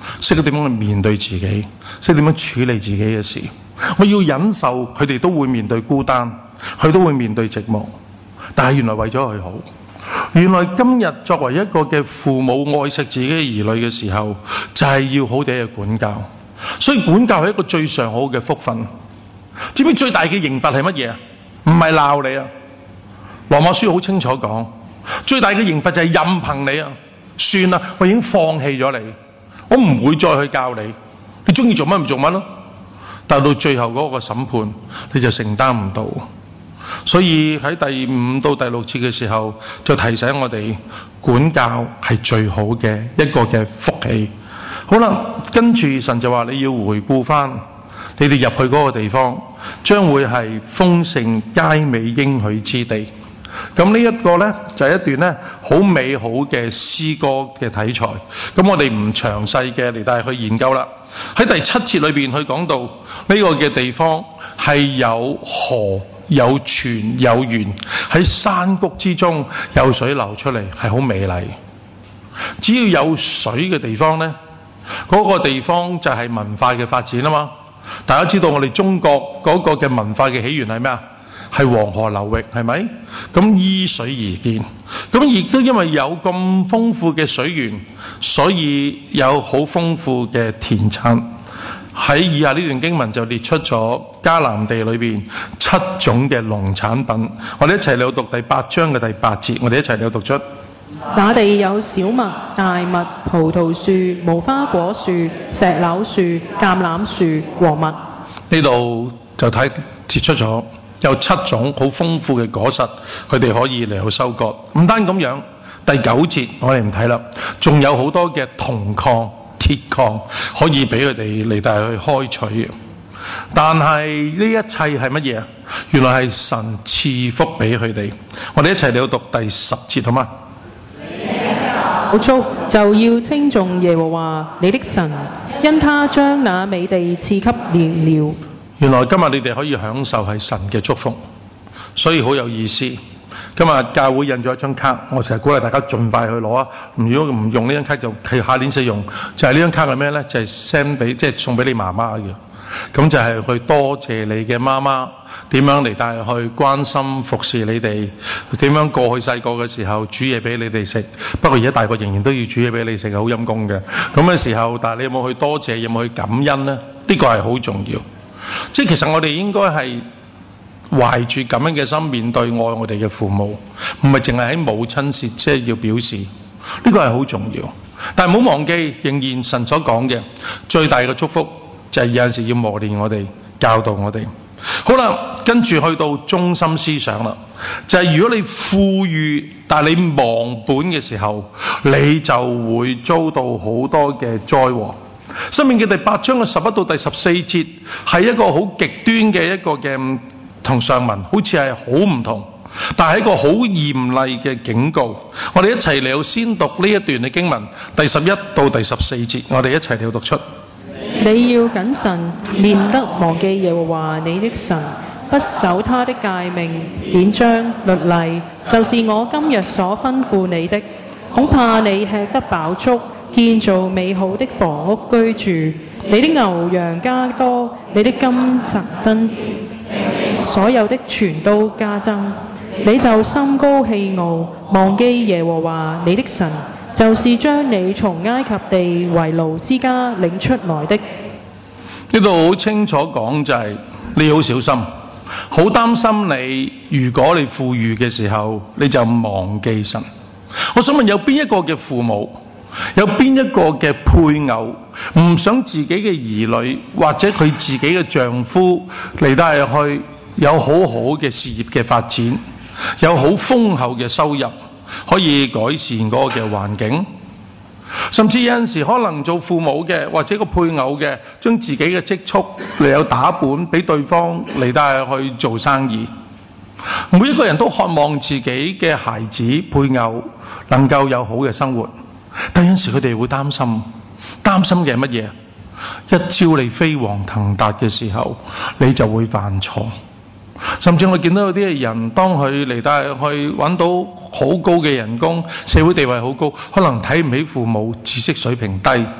識得點樣去面對自己，識點樣處理自己嘅事。我要忍受佢哋都會面對孤單，佢都會面對寂寞，但係原來為咗佢好。原來今日作為一個嘅父母愛惜自己嘅兒女嘅時候，就係要好地去管教。所以管教係一個最上好嘅福分。知唔知最大嘅刑罰係乜嘢啊？唔係鬧你啊！羅馬書好清楚講，最大嘅刑罰就係任憑你啊！算啦，我已經放棄咗你，我唔會再去教你，你中意做乜咪做乜咯。但到最後嗰個審判，你就承擔唔到。所以喺第5到第6節嘅時候，就提醒我哋管教係最好嘅一個嘅福氣。好啦，跟住神就話你要回顧翻，你哋入去嗰個地方，將會係豐盛佳美應許之地。咁呢一個呢，就係一段呢好美好嘅詩歌嘅題材。咁我哋唔詳細嘅嚟帶去研究啦。喺第7節裏邊，佢講到呢個嘅地方係有河、有泉、有源，喺山谷之中有水流出嚟，係好美麗。只要有水嘅地方呢，嗰個地方就係文化嘅發展啊嘛。大家知道我哋中國嗰個嘅文化嘅起源係咩啊？係黃河流域，係咪？咁依水而建，咁亦都因為有咁豐富嘅水源，所以有好豐富嘅田產。喺以下呢段經文就列出咗迦南地裏邊7種嘅農產品。我哋一齊嚟讀第8章嘅第8節，我哋一齊嚟讀出。 那地有小麥、大麥、葡萄樹、無花果樹、石榴樹、橄欖樹和蜜。 呢度就睇列出咗有7種好豐富嘅果實，佢哋可以嚟到收割。唔單咁樣，第9節我哋唔睇啦，仲有好多嘅銅礦、鐵礦可以俾佢哋嚟到去開採嘅。但係呢一切係乜嘢啊？原來係神賜福俾佢哋。我哋一齊嚟到讀第10節好嗎？ 有足就要稱頌耶和華你的神，因他將那美地賜給你了。 原來今日你哋可以享受係神嘅祝福，所以好有意思。今日教會印咗一張卡，我成日鼓勵大家盡快去攞啊！如果唔用呢張卡，就係下年使用。就係呢張卡係咩呢？就係 send 俾，即係送俾你媽媽嘅。咁就係去多謝你嘅媽媽點樣嚟帶去關心服侍你哋，點樣過去細個嘅時候煮嘢俾你哋食。不過而家大個仍然都要煮嘢俾你食，好陰功嘅。咁嘅時候，但係你有冇去多謝，有冇去感恩呢？呢個係好重要。即係其實我哋應該係懷住咁樣嘅心面對愛我哋嘅父母，唔係淨係喺母親節即係要表示，呢個係好重要。但係唔好忘記，仍然神所講嘅最大嘅祝福就係有陣時要磨練我哋，教導我哋。好啦，跟住去到中心思想啦，就係如果你富裕但係你忘本嘅時候，你就會遭到好多嘅災禍。申命記第8章嘅11到第14節係一個好極端嘅一個嘅同上文好似係好唔同，但係一個好嚴厲嘅警告。我哋一齊嚟到先讀呢一段嘅經文，第11到第14節，我哋一齊嚟到讀出。 你要謹慎，免得忘記耶和華你的神，不守他的誡命、典章、律例，就是我今日所吩咐你的。恐怕你吃得飽足，建造美好的房屋居住，你的牛羊加多，你的金銀增，所有的全都加增，你就心高氣傲，忘記耶和華你的神，就是將你從埃及地為奴之家領出來的。 呢度好清楚講就係你好小心，好擔心你，如果你富裕嘅時候，你就忘記神。我想問有邊一個嘅父母，有邊一個嘅配偶唔想自己嘅兒女或者佢自己嘅丈夫嚟到係去有好好嘅事業嘅發展，有好豐厚嘅收入，可以改善嗰個嘅環境？甚至有陣時可能做父母嘅或者個配偶嘅，將自己嘅積蓄嚟有打本俾對方嚟到係去做生意。每一個人都渴望自己嘅孩子配偶能夠有好嘅生活，但有陣時佢哋會擔心嘅係乜嘢？一朝你飛黃騰達嘅時候，你就會犯錯。甚至我見到有啲人，當佢嚟到去揾到好高嘅人工，社會地位好高，可能睇唔起父母，知識水平低，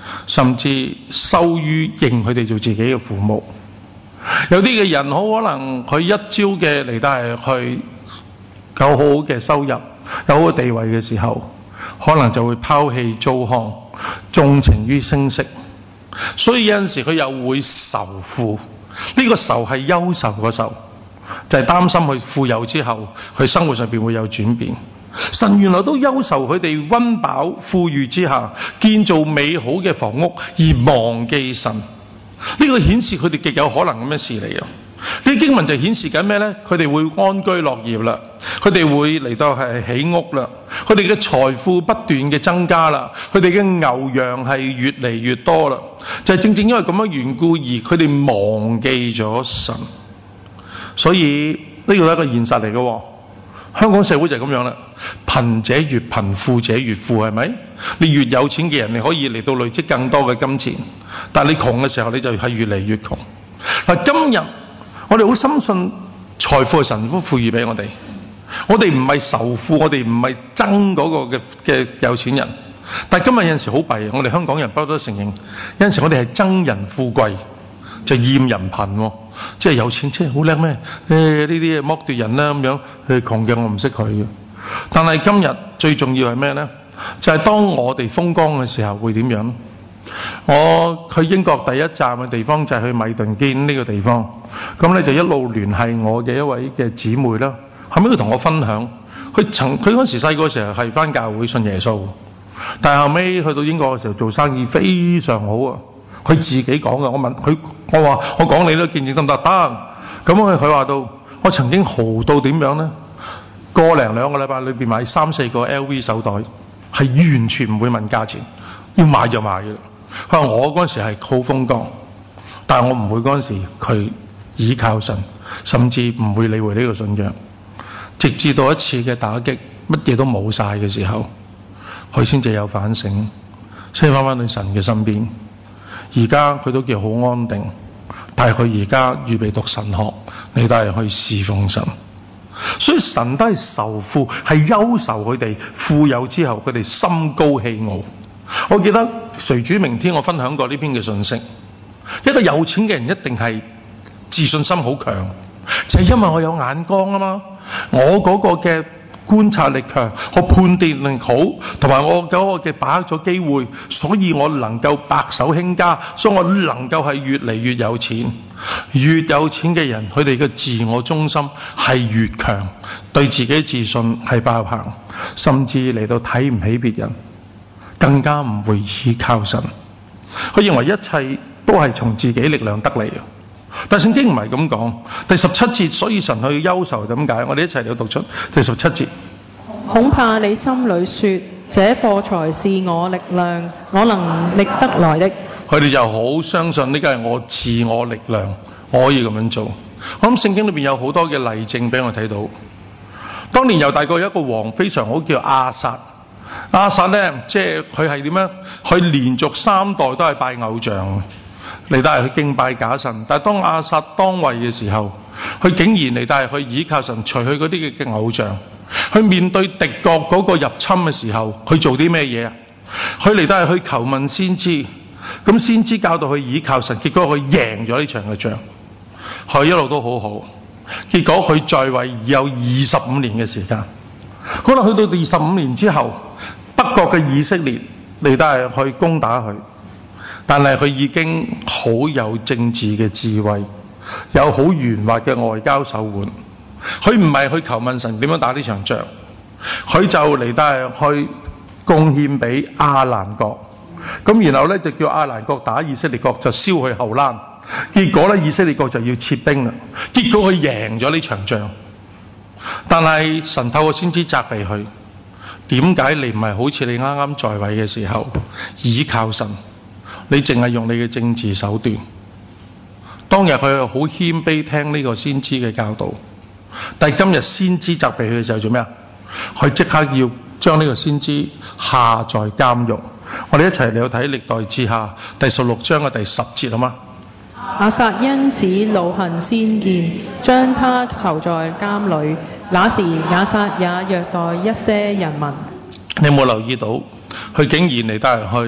甚至羞於認佢哋做自己嘅父母。有啲嘅人好可能佢一朝嘅嚟到係去有好好嘅收入、有好嘅地位嘅時候，可能就會拋棄糟糠，縱情於聲色。所以有陣時佢又會仇富，呢個仇係憂愁個仇，就係擔心佢富有之後，佢生活上邊會有轉變。神原來都憂愁佢哋溫飽富裕之下，建造美好嘅房屋而忘記神。呢個顯示佢哋極有可能咁嘅事嚟啊！呢啲經文就顯示緊咩呢？佢哋會安居樂業啦，佢哋會嚟到係起屋啦，佢哋嘅財富不斷嘅增加啦，佢哋嘅牛羊係越嚟越多啦。就係正正因為咁樣緣故，而佢哋忘記咗神。所以呢個係一個現實嚟嘅喎。香港社會就係咁樣啦，貧者越貧，富者越富，係咪？你越有錢嘅人，你可以嚟到累積更多嘅金錢，但係你窮嘅時候，你就係越嚟越窮。嗱，今日我哋好深信財富係神賦予俾我哋，我哋唔係仇富，我哋唔係憎嗰個嘅有錢人。但係今日有陣時好弊，我哋香港人不得承認，有陣時我哋係憎人富貴，就厭人貧喎。即係有錢，即係好叻咩？呢啲剝奪人啦咁樣，窮嘅我唔識佢嘅。但係今日最重要係咩呢？就係當我哋風光嘅時候會點樣？我去英國第一站嘅地方就係去米頓堅呢個地方，咁咧就一路聯繫我嘅一位嘅姊妹啦。後尾佢同我分享，佢嗰時細個時候係返教會信耶穌，但係後尾去到英國嘅時候做生意非常好啊。佢自己講嘅，我問佢，我話我講你都見證得唔得？得。咁佢話到，我曾經豪到點樣呢？個零兩個禮拜裏邊買3-4個 LV 手袋，係完全唔會問價錢，要買就買嘅啦。佢話我嗰陣時係好風光，但係我唔會嗰陣時佢倚靠神，甚至唔會理會呢個信仰，直至到一次嘅打擊，乜嘢都冇晒嘅時候，佢先至有反省，先翻返去神嘅身邊。而家佢都叫好安定，但係佢而家預備讀神學，你都係去侍奉神。所以神都係仇富，係憂愁佢哋富有之後，佢哋心高氣傲。我記得誰主明天我分享過呢篇嘅信息，一個有錢嘅人一定係自信心好強，就係因為我有眼光啊嘛，我嗰個嘅觀察力強，我判斷力好，同埋我嗰個嘅把握咗機會，所以我能夠白手興家，所以我能夠係越嚟越有錢。越有錢嘅人，佢哋嘅自我中心係越強，對自己自信係爆棚，甚至嚟到睇唔起別人，更加唔會依靠神。佢認為一切都係從自己力量得嚟嘅。但聖經唔係咁講，第17節，所以神去憂愁點解？我哋一齊嚟讀出第17節。 恐怕你心裏說，這貨財是我力量，我能力得來的。 佢哋就好相信呢個係我自我力量，我可以咁樣做。我諗聖經裏邊有好多嘅例證俾我睇到。當年猶大國有一個王非常好，叫亞撒。亞撒呢，即係佢係點樣？佢連續3代都係拜偶像。嚟到係去敬拜假神，但係當亞撒當位嘅時候，佢竟然嚟到係去倚靠神，除去嗰啲嘅偶像，去面對敵國嗰個入侵嘅時候，佢做啲咩嘢啊？佢嚟到係去求問先知，咁先知教導佢倚靠神，結果佢贏咗呢場嘅仗，佢一路都好好，結果佢在位有25年嘅時間，可能去到25年之後，北國嘅以色列嚟到係去攻打佢。但係佢已經好有政治嘅智慧，有好圓滑嘅外交手腕。佢唔係去求問神點樣打呢場仗，佢就嚟到係去貢獻俾亞蘭國。咁然後呢，就叫亞蘭國打以色列國，就燒佢後欄。結果呢，以色列國就要撤兵啦。結果佢贏咗呢場仗。但係神透過先知責備佢，點解你唔係好似你啱啱在位嘅時候倚靠神？你淨係用你嘅政治手段。當日佢好謙卑聽呢個先知嘅教導，但係今日先知責備佢嘅時候做咩啊？佢即刻要將呢個先知下在監獄。我哋一齊嚟到睇歷代志下第16章嘅第10節，好嗎？ 亞撒因此惱恨先見，將他囚在監裏。那時亞撒也虐待一些人民。 你有冇留意到佢竟然嚟得去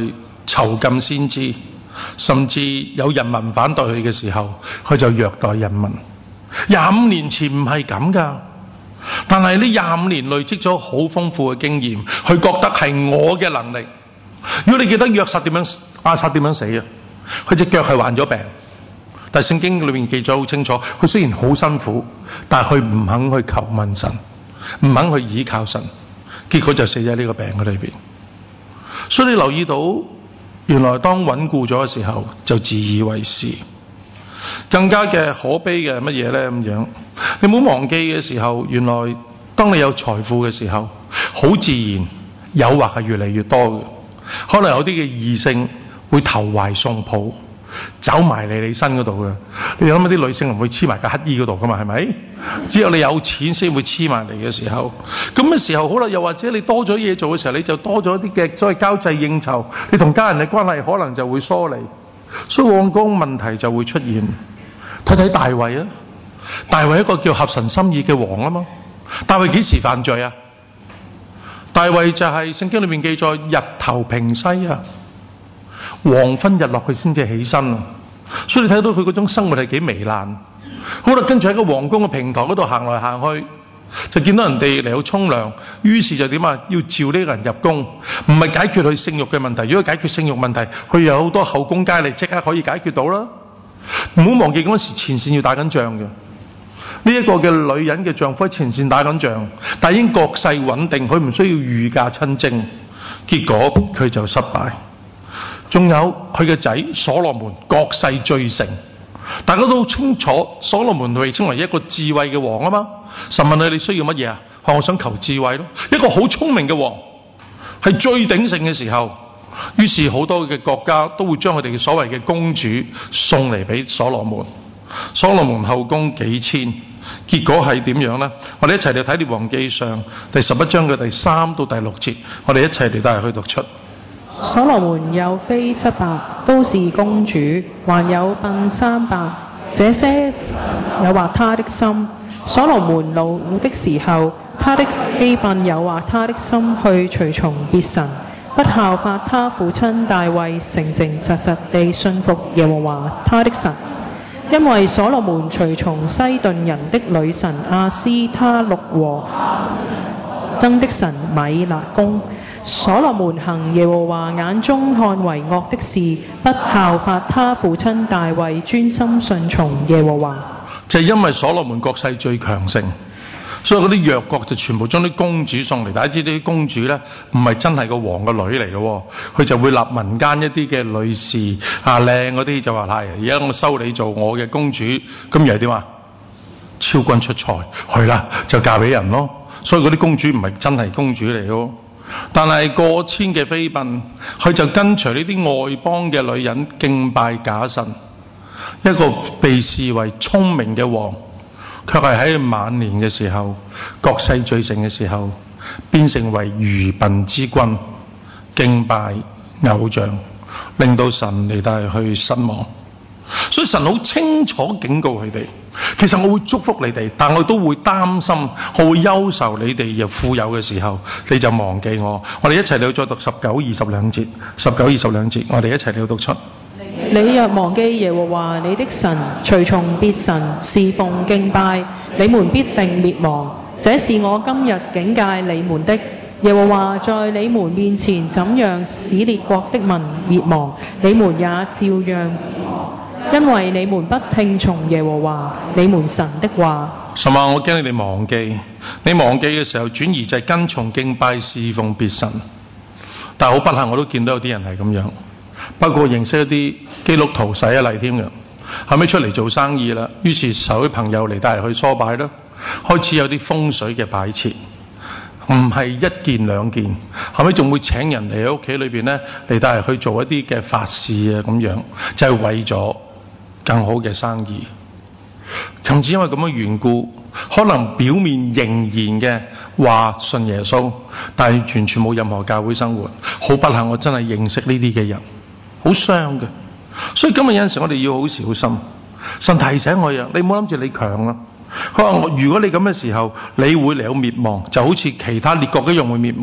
囚禁先知，甚至有人民反對佢嘅時候，佢就虐待人民。25年前唔係咁噶，但係呢25年累積咗好豐富嘅經驗，佢覺得係我嘅能力。如果你記得亞撒點樣死啊？佢隻腳係患咗病，但係聖經裏面記咗好清楚，佢雖然好辛苦，但係佢唔肯去求問神，唔肯去倚靠神，結果就死喺呢個病嘅裏邊。所以你留意到，原來當穩固咗嘅時候，就自以為是。更加嘅可悲嘅係乜嘢呢？咁樣，你唔好忘記嘅時候，原來當你有財富嘅時候，好自然誘惑係越嚟越多嘅。可能有啲嘅異性會投懷送抱，走埋嚟你身嗰度嘅。你諗下啲女性唔會黐埋個乞衣嗰度噶嘛？係咪？只有你有錢先會黐埋嚟嘅時候，咁嘅時候好啦。又或者你多咗嘢做嘅時候，你就多咗啲嘅所謂交際應酬，你同家人嘅關係可能就會疏離，所以往往問題就會出現。睇睇大衛啊，大衛一個叫合神心意嘅王啊嘛。大衛幾時犯罪啊？大衛就係聖經裏面記載日頭平西啊，黃昏日落佢先至起身啊。所以你睇到佢嗰種生活係幾糜爛。好啦，跟住喺個皇宮嘅平台嗰度行來行去，就見到人哋嚟到沖涼，於是就點啊？要召呢個人入宮，唔係解決佢性慾嘅問題。如果解決性慾問題，佢有好多後宮佳麗即刻可以解決到啦。唔好忘記嗰時前線要打緊仗嘅，呢一個嘅女人嘅丈夫喺前線打緊仗，但已經國勢穩定，佢唔需要御駕親征，結果佢就失敗。仲有佢嘅仔所羅門國勢最盛，大家都清楚所羅門被稱為一個智慧嘅王啊嘛。神問佢：你需要乜嘢啊？我想求智慧咯。一個好聰明嘅王係最鼎盛嘅時候，於是好多嘅國家都會將佢哋嘅所謂嘅公主送嚟俾所羅門。所羅門後宮幾千，結果係點樣呢？我哋一齊嚟睇《列王記上》第11章嘅第3到第6節，我哋一齊嚟帶佢去讀出。 所羅門有妃700，都是公主，還有嬪300，這些誘惑他的心。所羅門老的時候，他的妃嬪誘惑他的心去隨從別神，不效法他父親大衛，誠誠實實地信服耶和華他的神。因為所羅門隨從西頓人的女神亞斯他錄和爭的神米勒公。所羅門行耶和華眼中看為惡的事，不效法他父親大衛，專心順從耶和華。 就係因為所羅門國勢最強盛，所以嗰啲弱國就全部將啲公主送嚟。大家知啲公主呢，唔係真係個王個女嚟嘅，佢就會立民間一啲嘅女士啊，靚嗰啲就話係，而家我收你做我嘅公主，咁又係點啊？超軍出賽，係啦，就嫁俾人咯。所以嗰啲公主唔係真係公主嚟咯。但係過千嘅妃嬪，佢就跟隨呢啲外邦嘅女人敬拜假神。一個被視為聰明嘅王，卻係喺晚年嘅時候，國勢最盛嘅時候，變成為愚笨之君，敬拜偶像，令到神嚟帶去失望。所以神好清楚警告佢哋，其實我會祝福你哋，但我都會擔心，我會憂愁你哋又富有嘅時候，你就忘記我。我哋一齊嚟再讀19、20兩節，19、20兩節，我哋一齊嚟讀出。 你若忘記耶和華你的神，隨從別神侍奉敬拜，你們必定滅亡。這是我今日警戒你們的。耶和華在你們面前怎樣使列國的民滅亡，你們也照樣，因為你們不聽從耶和華你們神的話。 神話我驚你哋忘記，你忘記嘅時候轉移就係跟從敬拜侍奉別神。但係好不幸，我都見到有啲人係咁樣。不過認識一啲基督徒洗咗禮添嘅，後尾出嚟做生意啦，於是受啲朋友嚟帶去梳擺啦，開始有啲風水嘅擺設，唔係一件兩件，後尾仲會請人嚟喺屋企裏邊咧嚟帶去做一啲嘅法事啊，咁樣就係為咗更好嘅生意。甚至因為咁嘅緣故，可能表面仍然嘅話信耶穌，但係完全冇任何教會生活。好不幸，我真係認識呢啲嘅人，好傷嘅。所以今日有陣時我哋要好小心。神提醒我呀，你唔好諗住你強啊。佢話如果你咁嘅時候，你會嚟到滅亡，就好似其他列國一樣會滅亡。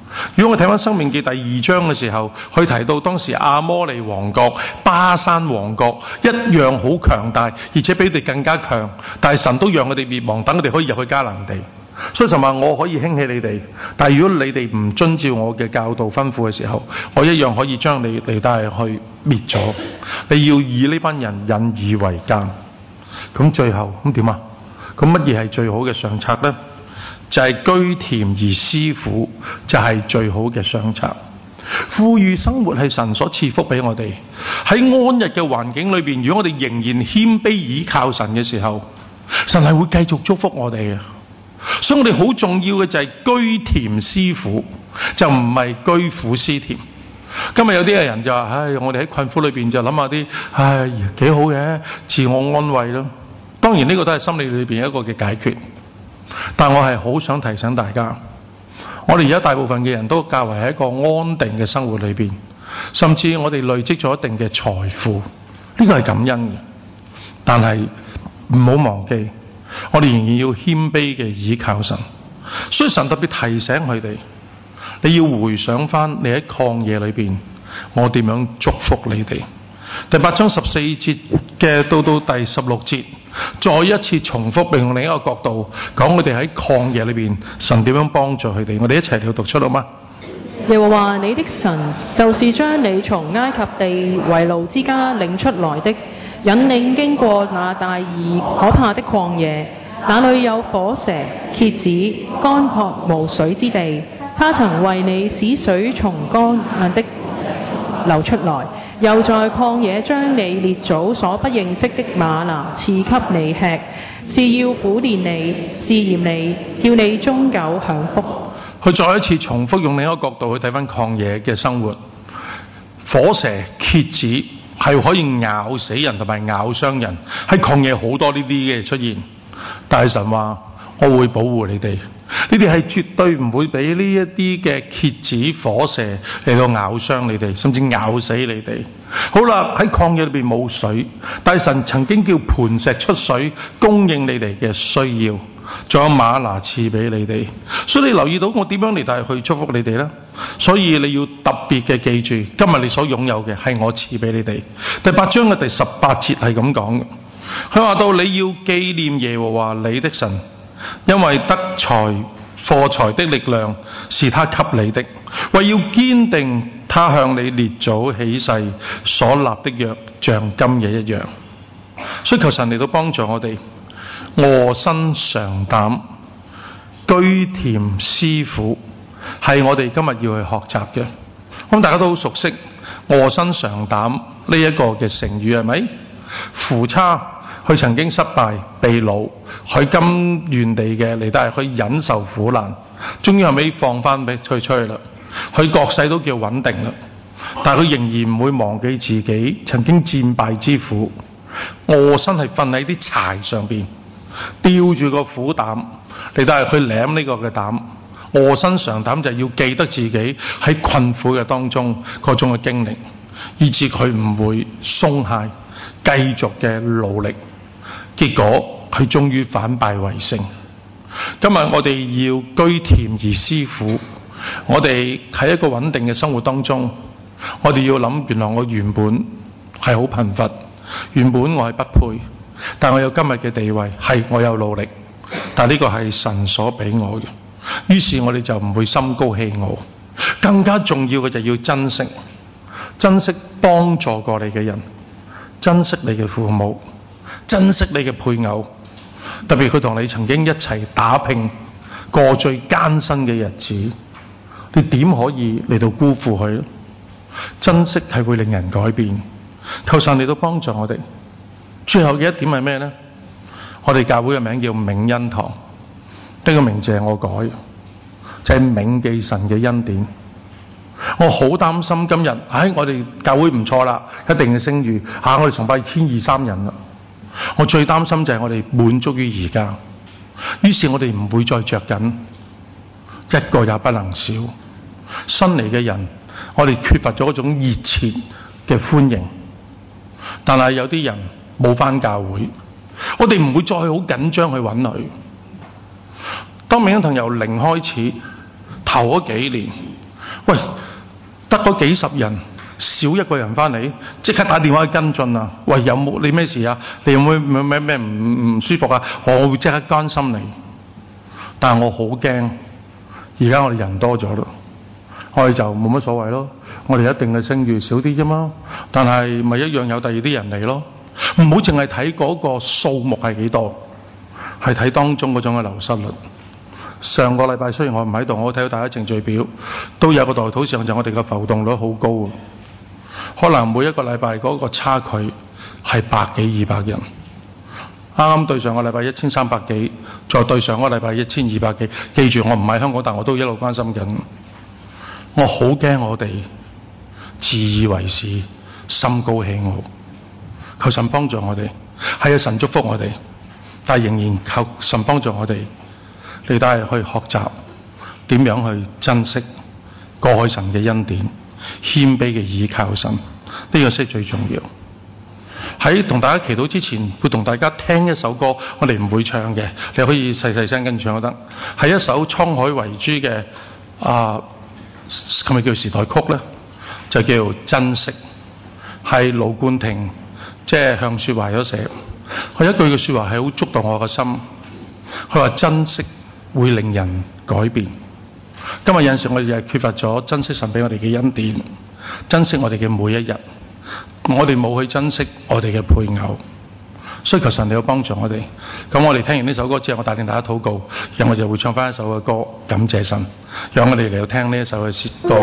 如果我睇翻《申命記》第2章嘅時候，佢提到當時亞摩利王國、巴珊王國一樣好強大，而且比佢哋更加強，但係神都讓佢哋滅亡，等佢哋可以入去迦南地。所以神話我可以興起你哋，但係如果你哋唔遵照我嘅教導吩咐嘅時候，我一樣可以將你哋帶去滅咗。你要以呢班人引以為鑑。咁最後咁點啊？咁乜嘢係最好嘅上策呢？就係居田而思苦，就係最好嘅上策。富裕生活係神所賜福俾我哋。喺安逸嘅環境裏邊，如果我哋仍然謙卑倚靠神嘅時候，神係會繼續祝福我哋嘅。所以我哋好重要嘅就係居田思苦，就唔係居苦思甜。今日有啲嘅人就話：我哋喺困苦裏邊就諗下啲，幾好嘅，自我安慰咯。當然呢個都係心理裏邊一個嘅解決。但我係好想提醒大家，我哋而家大部分嘅人都較為喺一個安定嘅生活裏邊，甚至我哋累積咗一定嘅財富，呢個係感恩嘅。但係唔好忘記，我哋仍然要謙卑嘅倚靠神。所以神特別提醒佢哋，你要回想翻你喺曠野裏邊，我點樣祝福你哋。第8章14節嘅到第16節，再一次重複，並用另一個角度講佢哋喺曠野裏邊，神點樣幫助佢哋。我哋一齊嚟讀出好嗎？ 耶和華你的神，就是將你從埃及地為奴之家領出來的，引領經過那大而可怕的曠野，那裏有火蛇、蠍子、乾涸無水之地。他曾為你使水從乾硬的流出來，又在曠野將你列祖所不認識的嗎哪賜給你吃，是要苦練你、試驗你，叫你終久享福。 佢再一次重複用另一個角度去睇翻曠野嘅生活。火蛇、蠍子係可以咬死人同埋咬傷人，喺曠野好多呢啲嘅出現。但係神話我會保護你哋，你哋係絕對唔會俾呢一啲嘅蠍子、火蛇嚟到咬傷你哋，甚至咬死你哋。好啦，喺曠野裏邊冇水，但係神曾經叫磐石出水，供應你哋嘅需要，仲有嗎哪賜俾你哋。所以你留意到我點樣嚟到去祝福你哋呢？所以你要特別嘅記住，今日你所擁有嘅係我賜俾你哋。第8章嘅第18節係咁講嘅，佢話到你要紀念耶和華你的神，因為得財貨財的力量是他給你的，為要堅定他向你列祖起誓所立的約，像今日一樣。所以求神嚟到幫助我哋，臥薪嘗膽，居田思苦，係我哋今日要去學習嘅。咁大家都好熟悉臥薪嘗膽呢一個嘅成語係咪？夫差佢曾經失敗被擄，佢甘願地嘅嚟到係去忍受苦難，終於後尾放翻俾佢出去啦。佢國勢都叫穩定啦，但係佢仍然唔會忘記自己曾經戰敗之苦。臥薪係瞓喺啲柴上邊，吊住個苦膽嚟到係去舐呢個嘅膽。臥薪嘗膽就係要記得自己喺困苦嘅當中嗰種嘅經歷，以致佢唔會鬆懈，繼續嘅努力。結果佢終於反敗為勝。今日我哋要居田而思苦，我哋喺一個穩定嘅生活當中，我哋要諗，原來我原本係好貧乏，原本我係不配，但我有今日嘅地位，係我有努力，但呢個係神所俾我嘅。於是我哋就唔會心高氣傲。更加重要嘅就要珍惜幫助過你嘅人，珍惜你嘅父母，珍惜你嘅配偶，特別佢同你曾經一齊打拼過最艱辛嘅日子，你點可以嚟到辜負佢呢？珍惜係會令人改變。求神嚟到幫助我哋。最後嘅一點係咩呢？我哋教會嘅名叫銘恩堂，呢個名字係我改，就係銘記神嘅恩典。我好擔心今日，我哋教會唔錯啦，一定嘅聲譽，我哋崇拜1200-1300人啦。我最擔心就係我哋滿足於而家，於是我哋唔會再着緊，一個也不能少。新嚟嘅人，我哋缺乏咗一種熱切嘅歡迎。但係有啲人冇返教會，我哋唔會再好緊張去揾佢。當銘恩堂由零開始，頭嗰幾年喂，得嗰幾十人，少一個人翻嚟，即刻打電話去跟進啊！喂，有冇你咩事啊？你有冇咩唔舒服啊？我會即刻關心你。但係我好驚，而家我哋人多咗咯，我哋就冇乜所謂咯。我哋一定嘅聲譽少啲啫嘛，但係咪一樣有第二啲人嚟咯？唔好淨係睇嗰個數目係幾多，係睇當中嗰種嘅流失率。上個禮拜雖然我唔喺度，我睇到大家程序表都有個代禱上就我哋嘅浮動率好高，可能每一個禮拜嗰個差距係100幾200人。啱啱對上個禮拜1300幾，再對上個禮拜1200幾。記住我唔喺香港，但我都一路關心緊。我好驚我哋自以為是、心高氣傲。求神幫助我哋，係啊，神祝福我哋，但係仍然求神幫助我哋，你都係去學習點樣去珍惜過去神嘅恩典，謙卑嘅倚靠神，呢個先係最重要。喺同大家祈禱之前，會同大家聽一首歌，我哋唔會唱嘅，你可以細細聲跟住唱都得。係一首滄海遺珠嘅係咪叫時代曲呢？就叫珍惜，係盧冠廷即係向雪懷所寫。佢一句嘅説話係好觸動我嘅心。佢話珍惜會令人改變。今日有陣時我哋係缺乏咗珍惜神俾我哋嘅恩典，珍惜我哋嘅每一日。我哋冇去珍惜我哋嘅配偶，所以求神你要幫助我哋。咁我哋聽完呢首歌之後，我帶領大家禱告，然後我就會唱翻一首嘅歌，感謝神。讓我哋嚟到聽呢一首嘅歌。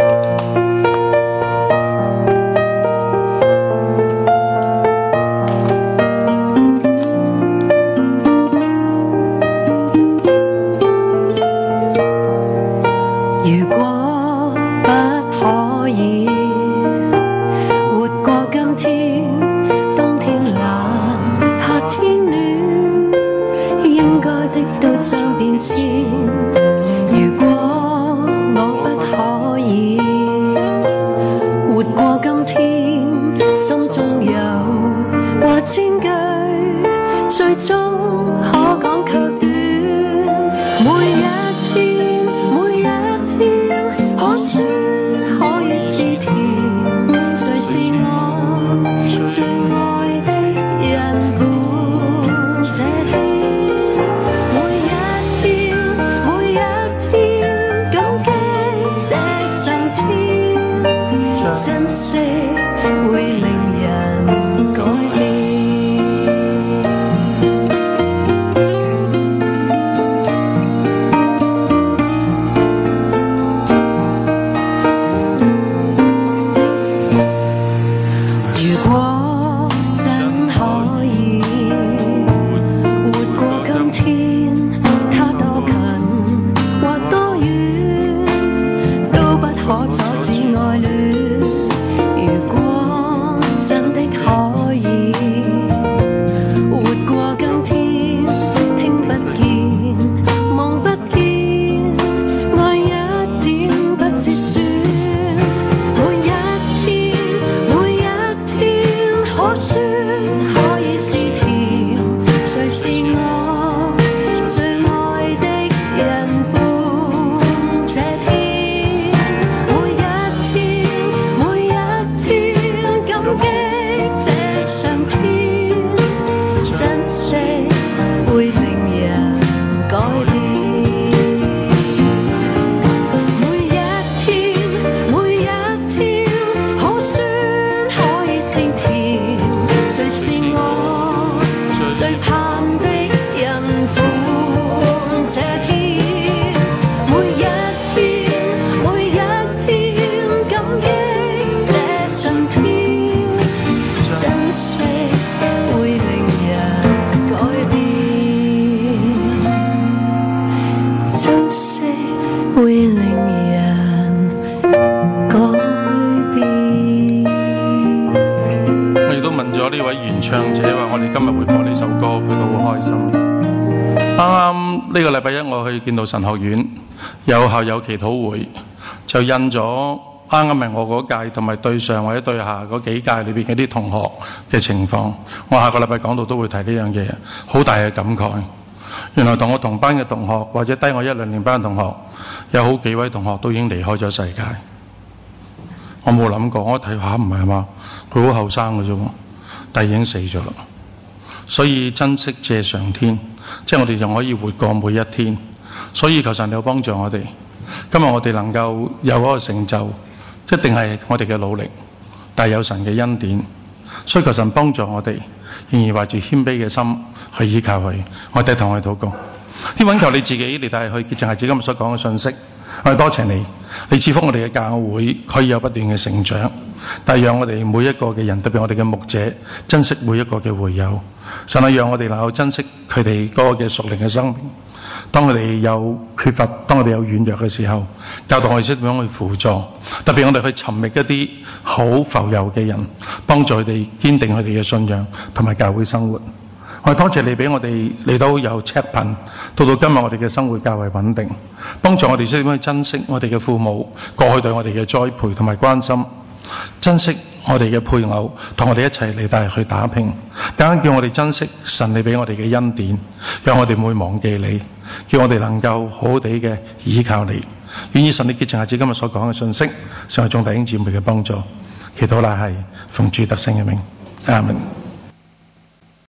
見到神學院有校友祈禱會，就印咗啱啱係我嗰屆同埋對上或者對下嗰幾屆裏邊嘅啲同學嘅情況。我下個禮拜講到都會提呢樣嘢，好大嘅感慨。原來同我同班嘅同學或者低我1-2年班嘅同學，有好幾位同學都已經離開咗世界。 我冇諗過，我睇下唔係嘛，佢好後生嘅啫喎，但係已經死咗啦。所以珍惜謝上天，即係我哋就可以活過每一天。所以求神有幫助我哋，今日我哋能夠有嗰個成就，一定係我哋嘅努力，但係有神嘅恩典。所以求神幫助我哋，仍然懷住謙卑嘅心去依靠佢。我哋同佢禱告，天父，求你自己嚟帶去潔淨孩子今日所講嘅信息。我哋多謝你，你賜福我哋嘅教會可以有不斷嘅成長，但係讓我哋每一個嘅人，特別我哋嘅牧者，珍惜每一個嘅會友。神啊，讓我哋能夠珍惜佢哋嗰個嘅屬靈嘅生命。當佢哋有缺乏，當我哋有軟弱嘅時候，教導我哋識點樣去輔助，特別我哋去尋覓一啲好浮游嘅人，幫助佢哋堅定佢哋嘅信仰同埋教會生活。我哋多謝你俾我哋嚟到有赤貧，到今日我哋嘅生活較為穩定，幫助我哋識點樣去珍惜我哋嘅父母過去對我哋嘅栽培同埋關心，珍惜我哋嘅配偶同我哋一齊嚟帶去打拼，更加叫我哋珍惜神你俾我哋嘅恩典，讓我哋唔會忘記你，叫我哋能夠好好地嘅依靠你。願意神你潔淨孩子今日所講嘅信息，成為眾弟兄姊妹嘅幫助。祈禱乃係奉主得勝嘅名，阿門。